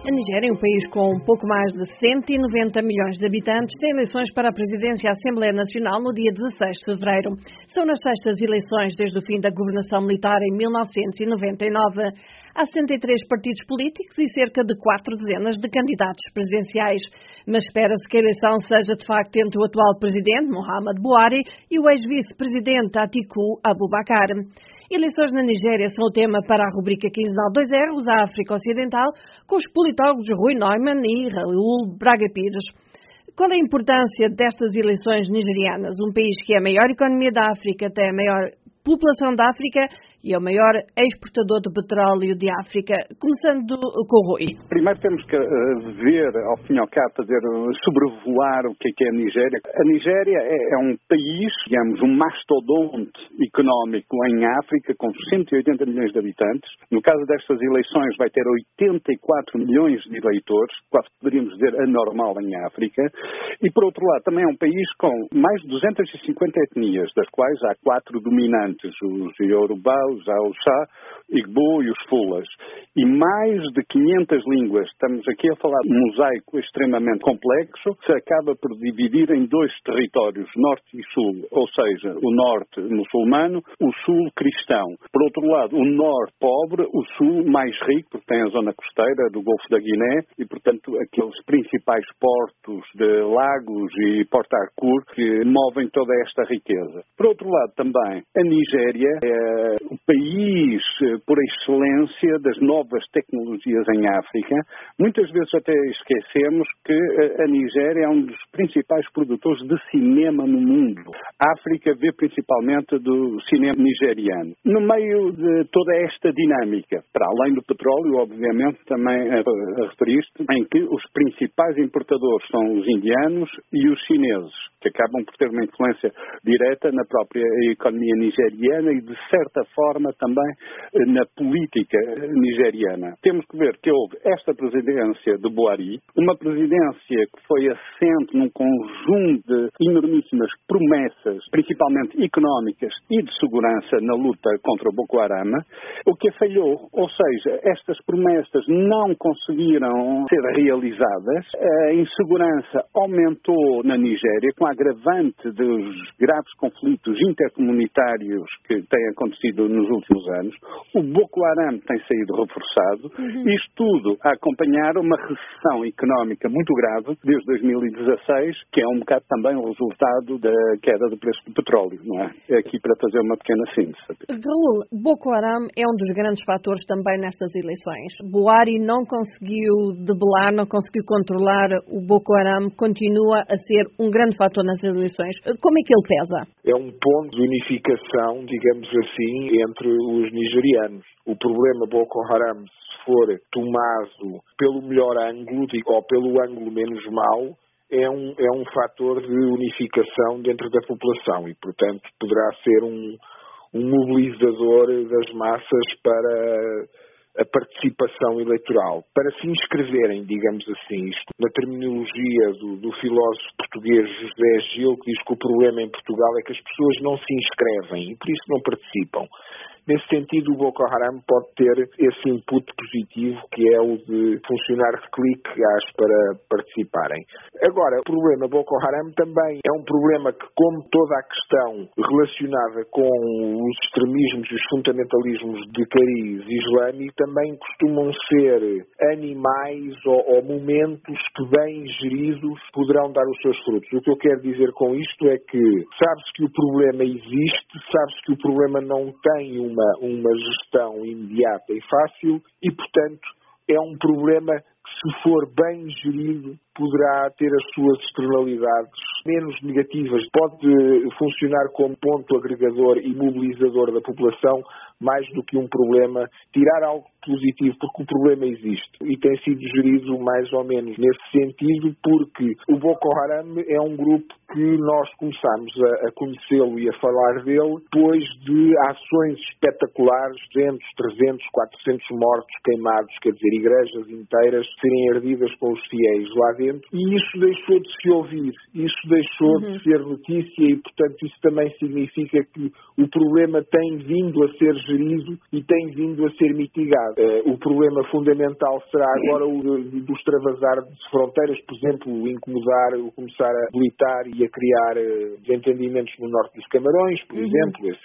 A Nigéria, um país com um pouco mais de 190 milhões de habitantes, tem eleições para a presidência e a Assembleia Nacional no dia 16 de fevereiro. São nas sextas eleições desde o fim da governação militar em 1999. Há 63 partidos políticos e cerca de 4 dezenas de candidatos presidenciais. Mas espera-se que a eleição seja de facto entre o atual presidente, Muhammadu Buhari, e o ex-vice-presidente Atiku Abubakar. Eleições na Nigéria são o tema para a rubrica quinzenal 2Rs, a África Ocidental, com os politólogos Rui Neumann e Raul Braga Pires. Qual é a importância destas eleições nigerianas? Um país que é a maior economia da África, tem a maior população da África e é o maior exportador de petróleo de África. Começando com o Rui. Primeiro temos que ver, ao fim e ao cabo, sobrevoar o que é a Nigéria. A Nigéria é um país, digamos, um mastodonte económico em África, com 180 milhões de habitantes. No caso destas eleições vai ter 84 milhões de eleitores, quase poderíamos dizer anormal em África. E, por outro lado, também é um país com mais de 250 etnias, das quais há 4 dominantes, os Yorubá, os Hausa, Igbo e os Fulas. E mais de 500 línguas. Estamos aqui a falar de um mosaico extremamente complexo, que se acaba por dividir em 2 territórios, norte e sul, ou seja, o norte muçulmano, o sul cristão. Por outro lado, o norte pobre, o sul mais rico, porque tem a zona costeira do Golfo da Guiné e, portanto, aqueles principais portos de Lagos e Port Harcourt que movem toda esta riqueza. Por outro lado, também, a Nigéria é o país por excelência das novas tecnologias em África. Muitas vezes até esquecemos que a Nigéria é um dos principais produtores de cinema no mundo. A África vê principalmente do cinema nigeriano. No meio de toda esta dinâmica, para além do petróleo, obviamente, também referiste, em que os principais importadores são os indianos e os chineses, que acabam por ter uma influência direta na própria economia nigeriana e, de certa forma, também na política nigeriana. Temos que ver que houve esta presidência de Buhari, uma presidência que foi assente num conjunto de enormíssimas promessas, principalmente económicas e de segurança na luta contra o Boko Haram, o que falhou. Ou seja, estas promessas não conseguiram ser realizadas. A insegurança aumentou na Nigéria com a agravante dos graves conflitos intercomunitários que têm acontecido nos últimos anos. O Boko Haram tem saído reforçado. Isto tudo a acompanhar uma recessão económica muito grave desde 2016, que é um bocado também o resultado da queda do preço do petróleo, não é? Aqui para fazer uma pequena síntese. Raul, Boko Haram é um dos grandes fatores também nestas eleições. Buhari não conseguiu debelar, não conseguiu controlar o Boko Haram, continua a ser um grande fator nas eleições. Como é que ele pesa? É um ponto de unificação, digamos assim, entre os nigerianos. O problema Boko Haram, se for tomado pelo melhor ângulo, ou pelo ângulo menos mau, é um fator de unificação dentro da população e, portanto, poderá ser um mobilizador das massas para a participação eleitoral, para se inscreverem, digamos assim, isto, na terminologia do filósofo português José Gil, que diz que o problema em Portugal é que as pessoas não se inscrevem e por isso não participam. Nesse sentido, o Boko Haram pode ter esse input positivo que é o de funcionários de clique para participarem. Agora, o problema Boko Haram também é um problema que, como toda a questão relacionada com os extremismos e os fundamentalismos de cariz islâmico, também costumam ser animais ou momentos que, bem geridos, poderão dar os seus frutos. O que eu quero dizer com isto é que sabe-se que o problema existe, sabe-se que o problema não tem uma gestão imediata e fácil e, portanto, é um problema que, se for bem gerido, poderá ter as suas externalidades menos negativas. Pode funcionar como ponto agregador e mobilizador da população mais do que um problema, tirar algo positivo, porque o problema existe e tem sido gerido mais ou menos nesse sentido, porque o Boko Haram é um grupo que nós começámos a conhecê-lo e a falar dele depois de ações espetaculares, 200, 300, 400 mortos queimados, quer dizer, igrejas inteiras serem herdidas com os fiéis lá dentro, e isso deixou de se ouvir, isso deixou de ser notícia e, portanto, isso também significa que o problema tem vindo a ser gerido e tem vindo a ser mitigado. O problema fundamental será agora o do extravasar de fronteiras, por exemplo, começar a habilitar e a criar desentendimentos no norte dos Camarões, por exemplo. Essa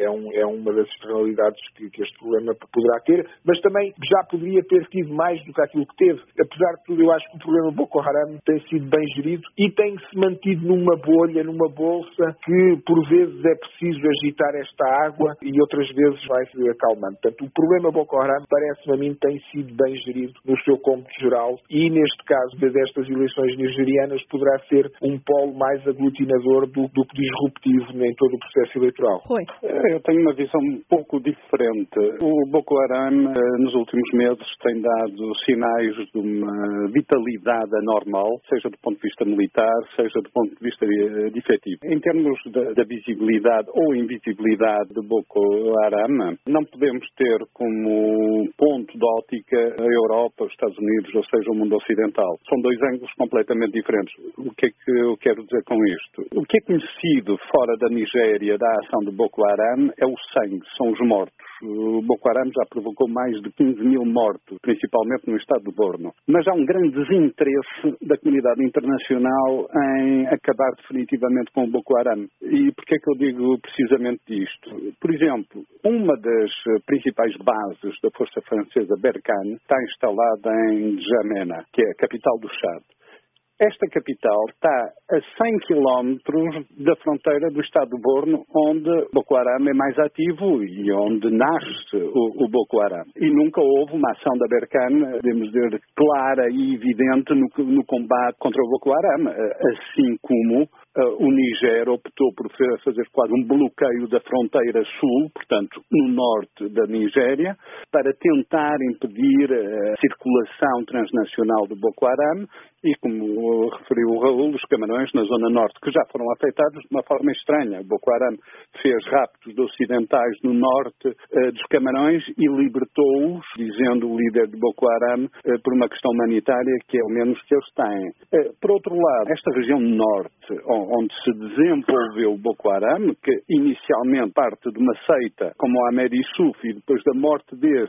é uma das externalidades que este problema poderá ter, mas também já poderia ter tido mais do que aquilo que teve. Apesar de tudo, eu acho que o problema Boko Haram tem sido bem gerido e tem-se mantido numa bolha, numa bolsa, que por vezes é preciso agitar esta água e outras vezes vai-se acalmando. Portanto, o problema Boko Haram, parece-me a mim, tem sido bem gerido no seu cômputo geral e, neste caso, destas eleições nigerianas, poderá ser um polo mais aglutinador do que disruptivo em todo o processo eleitoral. Eu tenho uma visão um pouco diferente. O Boko Haram, nos últimos meses, tem dado sinais de uma vitalidade anormal, seja do ponto de vista militar, seja do ponto de vista de efetivo. Em termos da visibilidade ou invisibilidade do Boko Haram, não podemos ter como ponto de ótica a Europa, os Estados Unidos, ou seja, o mundo ocidental. São dois ângulos completamente diferentes. O que é que eu quero dizer com isto? O que é conhecido fora da Nigéria da ação do Boko Haram é o sangue, são os mortos. O Boko Haram já provocou mais de 15 mil mortos, principalmente no estado de Borno. Mas há um grande desinteresse da comunidade internacional em acabar definitivamente com o Boko Haram. E porquê é que eu digo precisamente disto? Por exemplo, uma das principais bases da força francesa Berkane está instalada em N'Djamena, que é a capital do Chad. Esta capital está a 100 quilómetros da fronteira do estado do Borno, onde Boko Haram é mais ativo e onde nasce o Boko Haram. E nunca houve uma ação da Berkane, podemos dizer, clara e evidente no combate contra o Boko Haram, assim como o Níger optou por fazer quase um bloqueio da fronteira sul, portanto, no norte da Nigéria, para tentar impedir a circulação transnacional do Boko Haram e, como referiu o Raul, os Camarões na zona norte, que já foram afetados de uma forma estranha. O Boko Haram fez raptos de ocidentais no norte dos Camarões e libertou-os, dizendo o líder de Boko Haram, por uma questão humanitária que é o menos que eles têm. Por outro lado, esta região norte, onde se desenvolveu o Boko Haram, que inicialmente parte de uma seita como a Ahmed Yusuf e depois da morte deles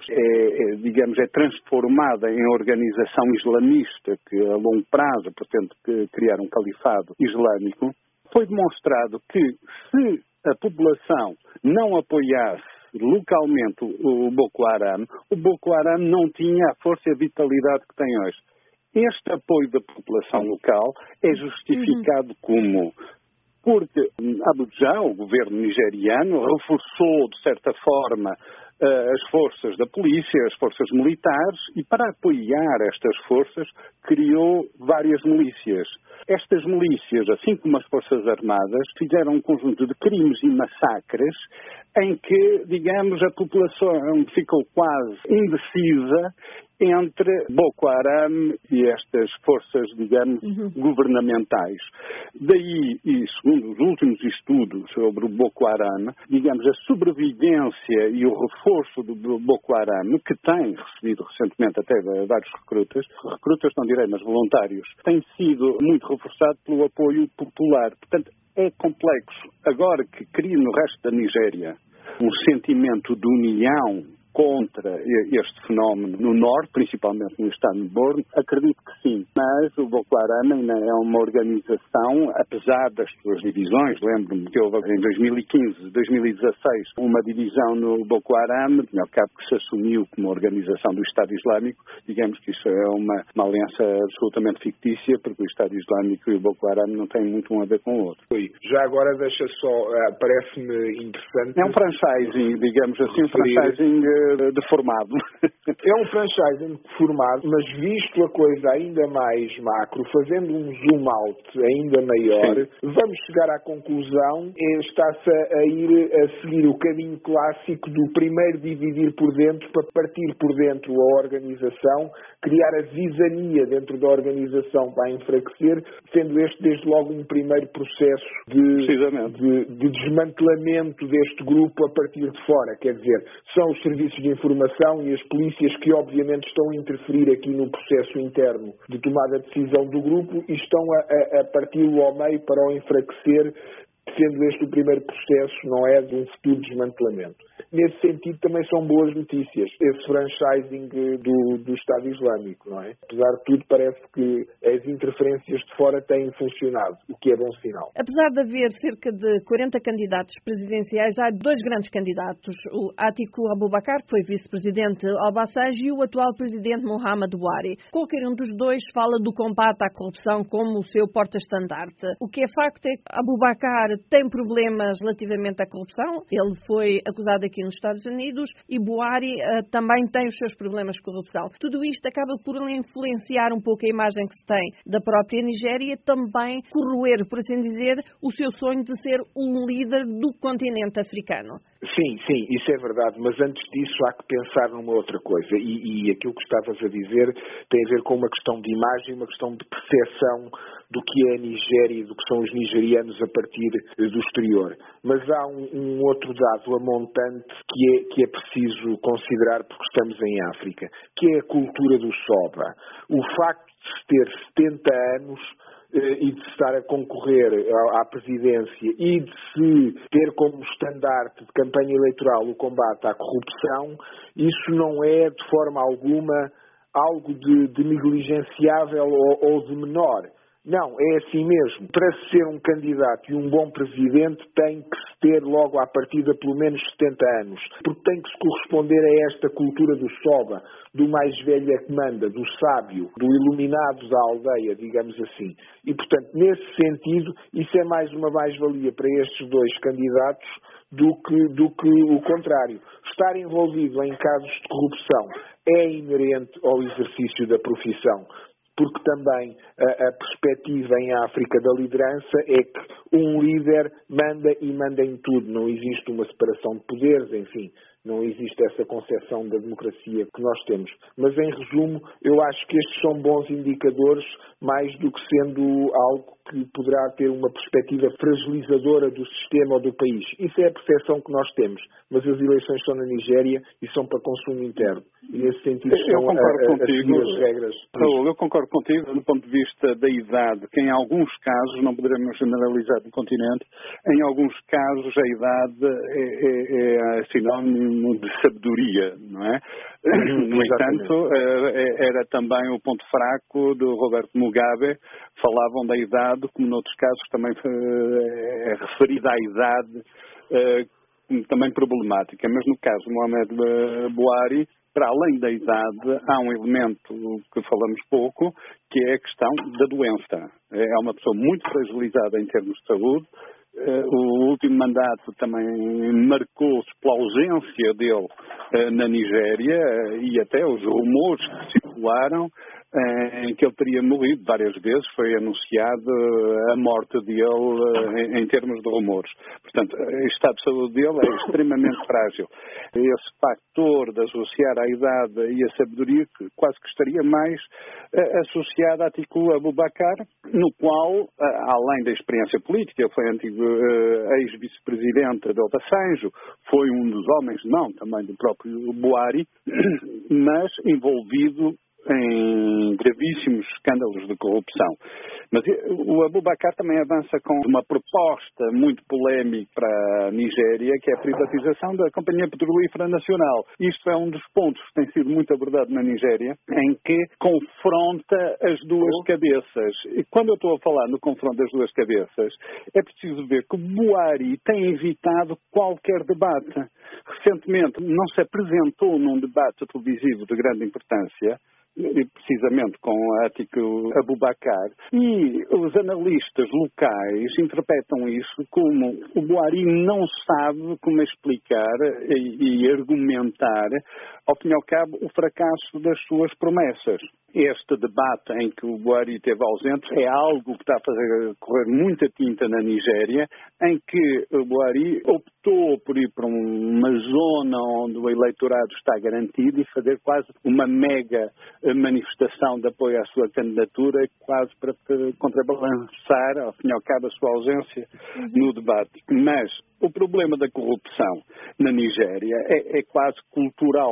é transformada em organização islamista que a longo prazo pretende criar um califado islâmico, foi demonstrado que se a população não apoiasse localmente o Boko Haram não tinha a força e a vitalidade que tem hoje. Este apoio da população local é justificado como? Porque Abuja, o governo nigeriano, reforçou, de certa forma, as forças da polícia, as forças militares, e para apoiar estas forças criou várias milícias. Estas milícias, assim como as forças armadas, fizeram um conjunto de crimes e massacres em que, digamos, a população ficou quase indecisa entre Boko Haram e estas forças, digamos, governamentais. Daí, e segundo os últimos estudos sobre o Boko Haram, digamos, a sobrevivência e o reforço do Boko Haram, que tem recebido recentemente até vários recrutas não direi, mas voluntários, tem sido muito reforçado pelo apoio popular. Portanto, é complexo. Agora que cria no resto da Nigéria um sentimento de união contra este fenómeno no norte, principalmente no estado de Borno, acredito que sim. Mas o Boko Haram ainda é uma organização, apesar das suas divisões, lembro-me que houve em 2015, 2016, uma divisão no Boko Haram, ao cabo que se assumiu como organização do Estado Islâmico, digamos que isso é uma aliança absolutamente fictícia, porque o Estado Islâmico e o Boko Haram não têm muito um a ver com o outro. Já agora deixa só, parece-me interessante... É um franchising, digamos assim, um franchising deformado. É um franchising deformado, mas visto a coisa ainda mais macro, fazendo um zoom out ainda maior, vamos chegar à conclusão, está-se a seguir o caminho clássico do primeiro dividir por dentro para partir por dentro a organização, criar a zizania dentro da organização para enfraquecer, sendo este desde logo um primeiro processo de desmantelamento deste grupo a partir de fora. Quer dizer, são os serviços de informação e as polícias que obviamente estão a interferir aqui no processo interno de tomada de decisão do grupo e estão a parti-lo ao meio para o enfraquecer sendo este o primeiro processo, não é, de um futuro desmantelamento. Nesse sentido, também são boas notícias esse franchising do Estado Islâmico, não é? Apesar de tudo, parece que as interferências de fora têm funcionado, o que é bom sinal. Apesar de haver cerca de 40 candidatos presidenciais, há dois grandes candidatos, o Atiku Abubakar, que foi vice-presidente Obasanjo, e o atual presidente Muhammadu Buhari. Qualquer um dos dois fala do combate à corrupção como o seu porta-estandarte. O que é facto é que Abubakar tem problemas relativamente à corrupção. Ele foi acusado aqui nos Estados Unidos e Buhari também tem os seus problemas de corrupção. Tudo isto acaba por influenciar um pouco a imagem que se tem da própria Nigéria e também corroer, por assim dizer, o seu sonho de ser um líder do continente africano. Sim, isso é verdade, mas antes disso há que pensar numa outra coisa e aquilo que estavas a dizer tem a ver com uma questão de imagem, uma questão de percepção do que é a Nigéria e do que são os nigerianos a partir do exterior. Mas há um outro dado amontante que é preciso considerar porque estamos em África, que é a cultura do soba. O facto de se ter 70 anos e de estar a concorrer à presidência e de se ter como estandarte de campanha eleitoral o combate à corrupção, isso não é de forma alguma algo de negligenciável ou de menor. Não, é assim mesmo. Para ser um candidato e um bom presidente tem que se ter logo à partida pelo menos 70 anos, porque tem que se corresponder a esta cultura do soba, do mais velho é que manda, do sábio, do iluminado da aldeia, digamos assim. E, portanto, nesse sentido, isso é mais uma mais-valia para estes dois candidatos do que o contrário. Estar envolvido em casos de corrupção é inerente ao exercício da profissão, porque também a perspectiva em África da liderança é que um líder manda e manda em tudo. Não existe uma separação de poderes, enfim, não existe essa concepção da democracia que nós temos. Mas, em resumo, eu acho que estes são bons indicadores, mais do que sendo algo que poderá ter uma perspectiva fragilizadora do sistema ou do país. Isso é a percepção que nós temos. Mas as eleições são na Nigéria e são para consumo interno. E, nesse sentido, estão a seguir as regras. Raul, eu concordo contigo do ponto de vista da idade, que em alguns casos, não poderemos generalizar no continente, em alguns casos a idade é sinónimo de sabedoria, não é? No entanto, era também o ponto fraco do Roberto Mugabe. Falavam da idade, como noutros casos também é referida à idade também problemática. Mas no caso de Muhammadu Buhari, para além da idade, há um elemento que falamos pouco, que é a questão da doença. É uma pessoa muito fragilizada em termos de saúde. O último mandato também marcou-se pela ausência dele na Nigéria e até os rumores que circularam em que ele teria morrido várias vezes. Foi anunciado a morte dele em termos de rumores. Portanto, o estado de saúde dele é extremamente frágil. Esse fator de associar a idade e a sabedoria que quase que estaria mais associado a Atiku Abubakar, no qual, além da experiência política, foi antigo ex-vice-presidente de Obasanjo, foi um dos homens de mão também do próprio Buhari, mas envolvido em gravíssimos escândalos de corrupção. Mas o Abubakar também avança com uma proposta muito polémica para a Nigéria, que é a privatização da Companhia Petrolífera Nacional. Isto é um dos pontos que tem sido muito abordado na Nigéria, em que confronta as duas cabeças. E quando eu estou a falar no confronto das duas cabeças, é preciso ver que Buhari tem evitado qualquer debate. Recentemente não se apresentou num debate televisivo de grande importância, precisamente com Atiku Abubakar, e os analistas locais interpretam isso como o Buhari não sabe como explicar e argumentar, ao fim e ao cabo, o fracasso das suas promessas. Este debate em que o Buhari esteve ausente é algo que está a fazer correr muita tinta na Nigéria, em que o Buhari optou por ir para uma zona onde o eleitorado está garantido e fazer quase uma mega manifestação de apoio à sua candidatura, quase para contrabalançar, ao fim e ao cabo, a sua ausência no debate. Mas o problema da corrupção na Nigéria é quase cultural.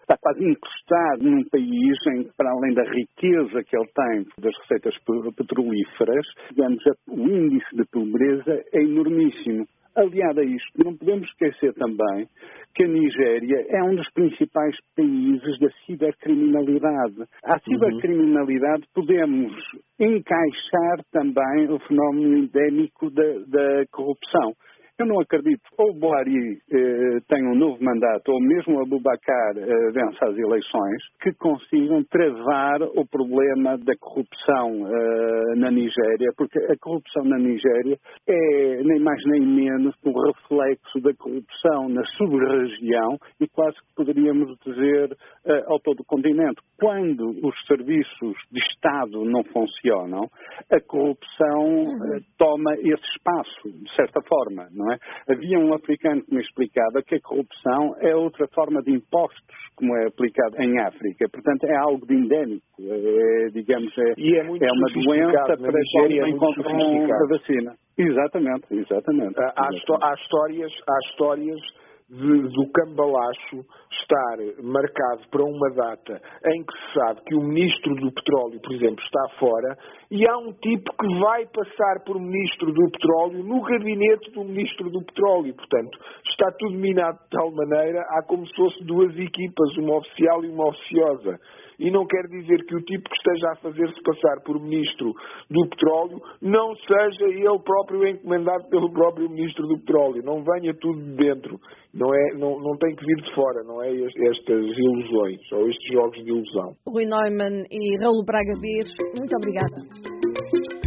está quase encostado num país em que, para além da riqueza que ele tem das receitas petrolíferas, digamos, o índice de pobreza é enormíssimo. Aliado a isto, não podemos esquecer também que a Nigéria é um dos principais países da cibercriminalidade. À cibercriminalidade podemos encaixar também o fenómeno endémico da corrupção. Eu não acredito que ou o Buhari tenha um novo mandato, ou mesmo o Abubakar vença as eleições, que consigam travar o problema da corrupção na Nigéria, porque a corrupção na Nigéria é nem mais nem menos um reflexo da corrupção na sub-região e quase que poderíamos dizer ao todo o continente. Quando os serviços de Estado não funcionam, a corrupção toma esse espaço, de certa forma, não é? Havia um africano que me explicava que a corrupção é outra forma de impostos, como é aplicado em África. Portanto, é algo de endémico. Digamos, é uma doença para a qual não encontram a vacina. Exatamente. Há histórias do cambalacho estar marcado para uma data em que se sabe que o Ministro do Petróleo, por exemplo, está fora e há um tipo que vai passar por Ministro do Petróleo no gabinete do Ministro do Petróleo. Portanto, está tudo minado de tal maneira, há como se fosse duas equipas, uma oficial e uma oficiosa. E não quer dizer que o tipo que esteja a fazer-se passar por Ministro do Petróleo não seja ele próprio encomendado pelo próprio Ministro do Petróleo. Não venha tudo de dentro. Não tem que vir de fora, não é estas ilusões ou estes jogos de ilusão. Rui Neumann e Raul Braga Pires, muito obrigada.